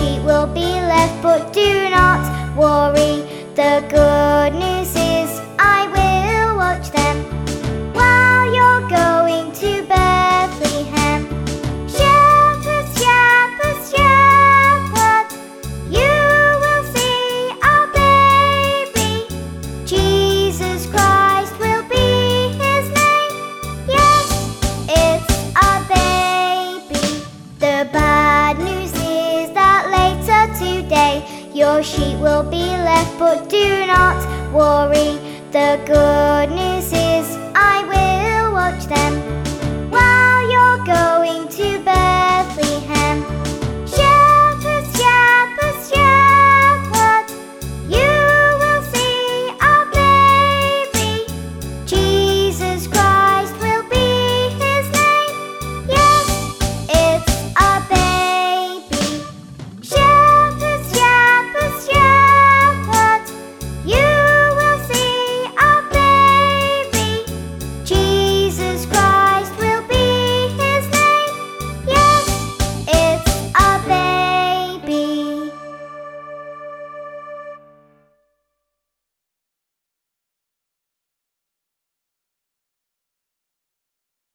sheep will be left, but do not worry. The good news is I will watch them while you're going to Bethlehem. Shepherds, shepherds, shepherds, you will see our baby. Jesus Christ will be his name. Yes, it's a baby. The bad news is that later today your sheep will be left, but do not worry. The good news is I will watch them while you're going to